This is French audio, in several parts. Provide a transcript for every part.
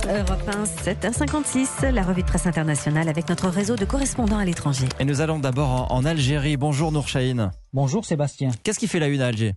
Europe 1, 7h56, la revue de presse internationale avec notre réseau de correspondants à l'étranger. Et nous allons d'abord en Algérie. Bonjour Nour Chahine. Bonjour Sébastien. Qu'est-ce qui fait la une à Alger ?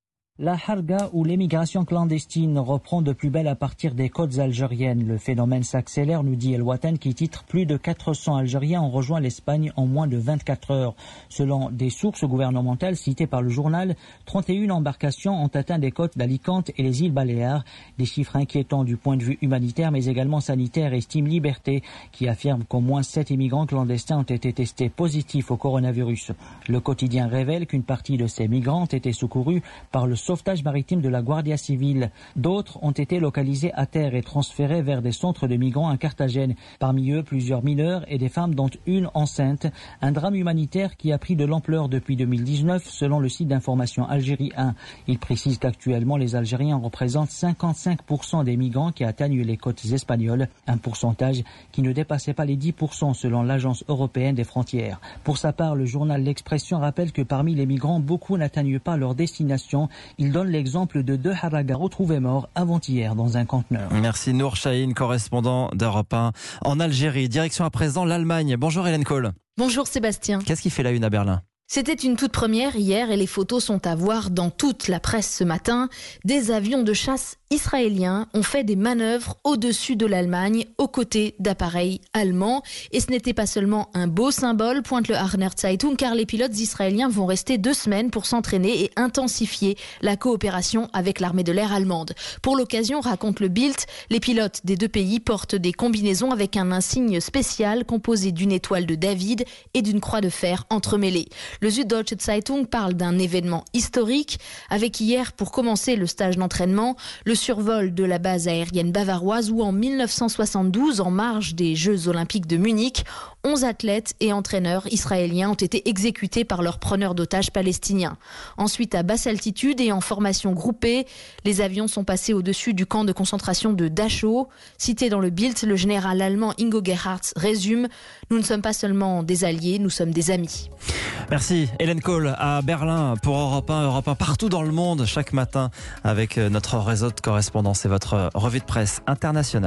La harga ou l'émigration clandestine reprend de plus belle à partir des côtes algériennes. Le phénomène s'accélère, nous dit El Watan qui titre plus de 400 Algériens ont rejoint l'Espagne en moins de 24 heures. Selon des sources gouvernementales citées par le journal, 31 embarcations ont atteint des côtes d'Alicante et les îles Baléares. Des chiffres inquiétants du point de vue humanitaire mais également sanitaire, estime Liberté, qui affirme qu'au moins 7 immigrants clandestins ont été testés positifs au coronavirus. Le quotidien révèle qu'une partie de ces migrants ont été secourus par le sauvetage maritime de la Guardia Civile. D'autres ont été localisés à terre et transférés vers des centres de migrants à Carthagène. Parmi eux, plusieurs mineurs et des femmes dont une enceinte. Un drame humanitaire qui a pris de l'ampleur depuis 2019 selon le site d'information Algérie 1. Il précise qu'actuellement les Algériens représentent 55% des migrants qui atteignent les côtes espagnoles, un pourcentage qui ne dépassait pas les 10% selon l'Agence européenne des frontières. Pour sa part, le journal L'Expression rappelle que parmi les migrants, beaucoup n'atteignent pas leur destination. Il donne l'exemple de 2 haragas retrouvés morts avant-hier dans un conteneur. Merci Nour Chahine, correspondant d'Europe 1 en Algérie. Direction à présent l'Allemagne. Bonjour Hélène Kohl. Bonjour Sébastien. Qu'est-ce qui fait la une à Berlin ? C'était une toute première hier et les photos sont à voir dans toute la presse ce matin. Des avions de chasse israéliens ont fait des manœuvres au-dessus de l'Allemagne aux côtés d'appareils allemands. Et ce n'était pas seulement un beau symbole, pointe le Harner Zeitung, car les pilotes israéliens vont rester 2 semaines pour s'entraîner et intensifier la coopération avec l'armée de l'air allemande. Pour l'occasion, raconte le Bild, les pilotes des 2 pays portent des combinaisons avec un insigne spécial composé d'une étoile de David et d'une croix de fer entremêlée. Le Süddeutsche Zeitung parle d'un événement historique avec hier, pour commencer le stage d'entraînement, le survol de la base aérienne bavaroise où en 1972, en marge des Jeux Olympiques de Munich, 11 athlètes et entraîneurs israéliens ont été exécutés par leurs preneurs d'otages palestiniens. Ensuite, à basse altitude et en formation groupée, les avions sont passés au-dessus du camp de concentration de Dachau. Cité dans le Bild, le général allemand Ingo Gerhardt résume « Nous ne sommes pas seulement des alliés, nous sommes des amis ». Merci Hélène Kohl à Berlin pour Europe 1 partout dans le monde chaque matin avec notre réseau de correspondance et votre revue de presse internationale.